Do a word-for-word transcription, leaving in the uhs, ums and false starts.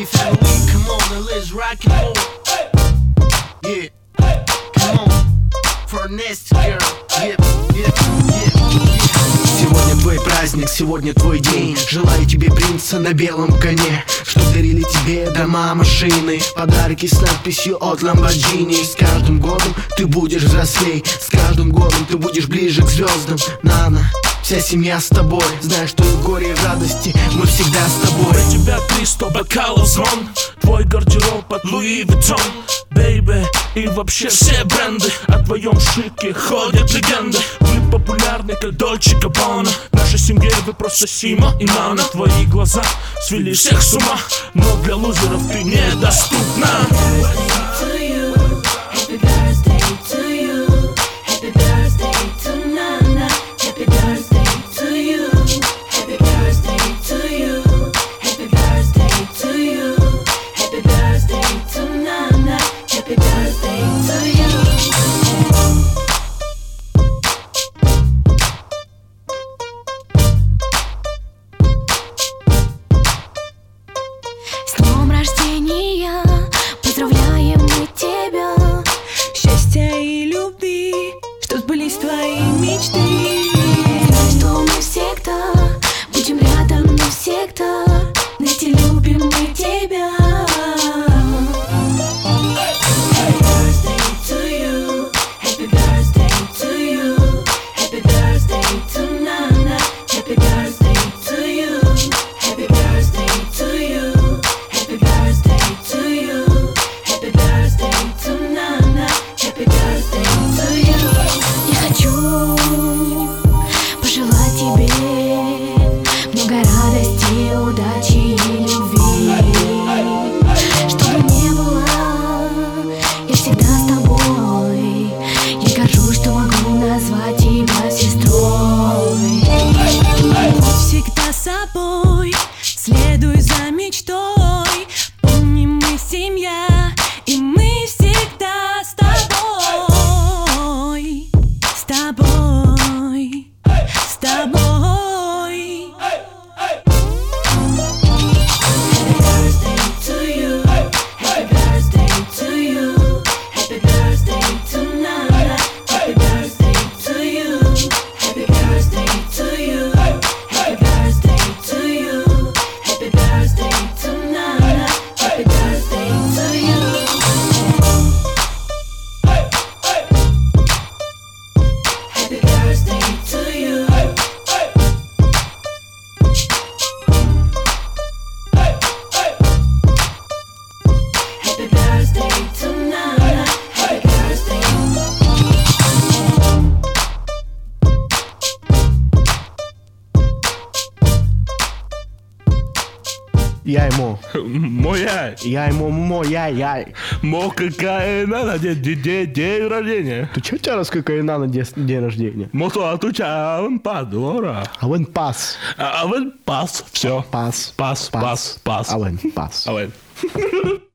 happy family, come on, now let's rock and roll. Yeah, come on, for a nasty girl. Yeah, yeah, yeah, yeah. Сегодня твой праздник, сегодня твой день. Желаю тебе принца на белом коне, чтоб дарили тебе дома, машины, подарки с надписью от Lamborghini. С каждым годом ты будешь взрослей, с каждым годом ты будешь ближе к звездам. Нана, вся семья с тобой, знаешь, что и горе, и радости мы всегда с тобой. У тебя триста бокалов звон, твой гардероб от Луи Виттон, бейби, и вообще все бренды. О твоем шике ходят легенды. Вы популярны, как Дольче Габбана. В нашей семье вы просто Сима и Нана. Твои глаза свели всех с ума, но для лузеров ты недоступна. С днем рождения поздравляем мы тебя, счастья и любви, чтоб сбылись твои мечты. знай, что мы всегда будем рядом навсегда, ведь и любим мы тебя. Пожелать тебе много радости, удачи и любви. Что бы ни было, я всегда с тобой. Я горжусь, что могу назвать тебя сестрой. Будь всегда собой, следуй за мечтой. Помни, мы семья, и мы всегда с тобой. С тобой. С тобой. Я ему, Моя, я ему, мо, я, я. мо какая надо день, день, день рождения. Ты чё у тебя раскрикая на день, день рождения? Мото отуча, а он подора. А вон пас. А он пас, все. Пас. Пас, пас, пас. А вон пас. А он.